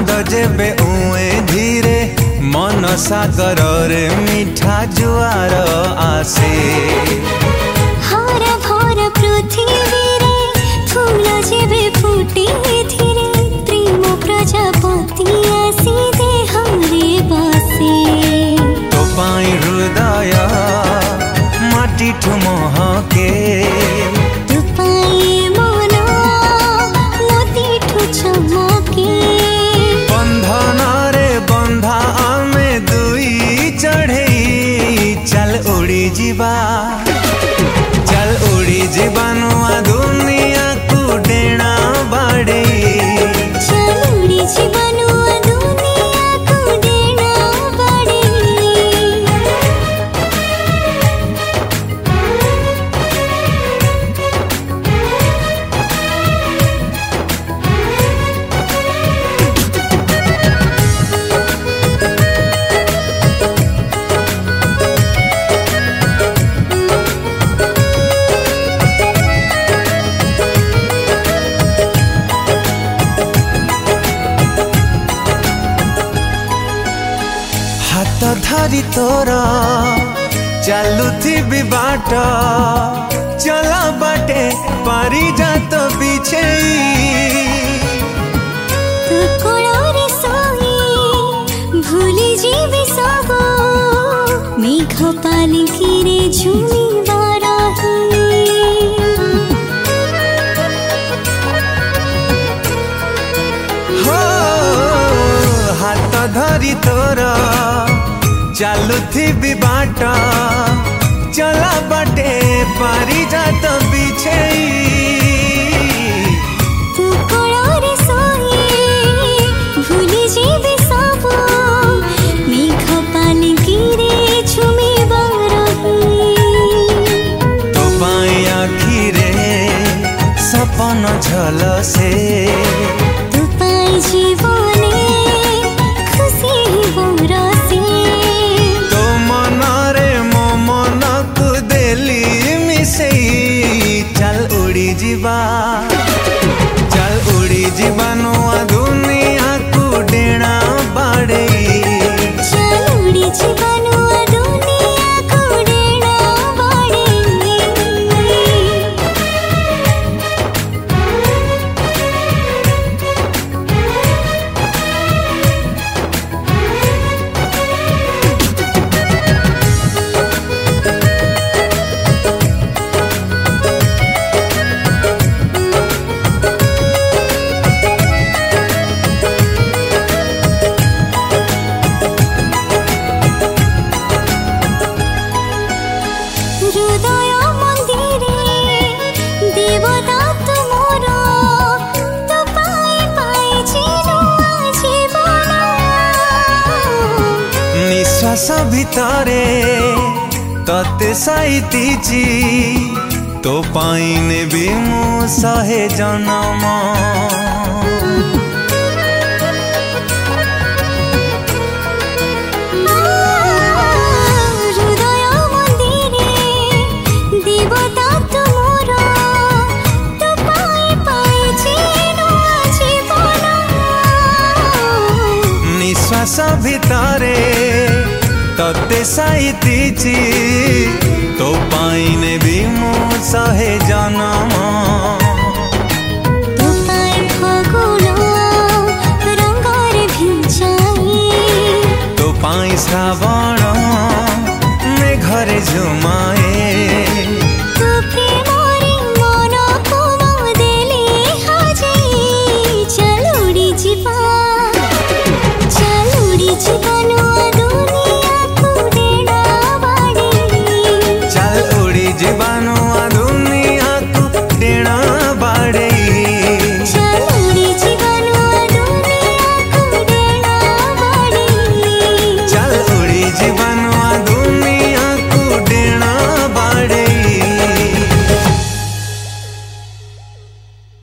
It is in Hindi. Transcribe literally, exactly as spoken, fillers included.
चांद जेबे उए धीरे मन सागर रे मीठा जुआर आसे। हरा भरा पृथ्वी रे फूल जेबे फुटी धीरे प्रेम प्रजापति आसी देहरे बसे। तो पाई हृदय माटी ठु महके तो पाई मन मोती ठु चमके। बंधन रे बंधा आमे दुई चढ़े चल उड़ी जीवा चल उड़ी जीवा नुआ दुनिया को डेणा बाड़े। चल उड़ी जीवा नुआ दुनिया को डेणा बाड़े। हाथ धरी तोरा चलुथी बाट चला बाटे पारी जात पीछे। तू कोड़ोरे सोई भूली जीवी सब मेघ पालकी रे झूमी बाराही। हो हाथ धरी तोरा चलुथी बाट चला बाटे पारी जात पीछे। तू कोड़ोरे सोई भूली जीवी सब मेघ पालकी रे झूमी बाराही। तो पाई आखी रे सपन झल से तू पाई जीवने खुशी बरसे। तो मन रे मो मन को देली मिसेई चल उड़ी जीवा चल उड़ी जीवा नुआ दुनिया को डेणा बाड़े। चल उड़ी जीवा नुआ दुनिया को डेणा बाड़े। हृदय मंदिरे देवता तुमर तो पाए पाए जीनुआ जीवन। निश्वास भितरे तते साइतीची तो पाइने भी मु सहे जन्म। हृदय मंदिरे देवता तुमर तो पाए पाए जीनुआ जीवन। निश्वास भितरे तते साइतीची तो पाइने भी मु सहे जन्म।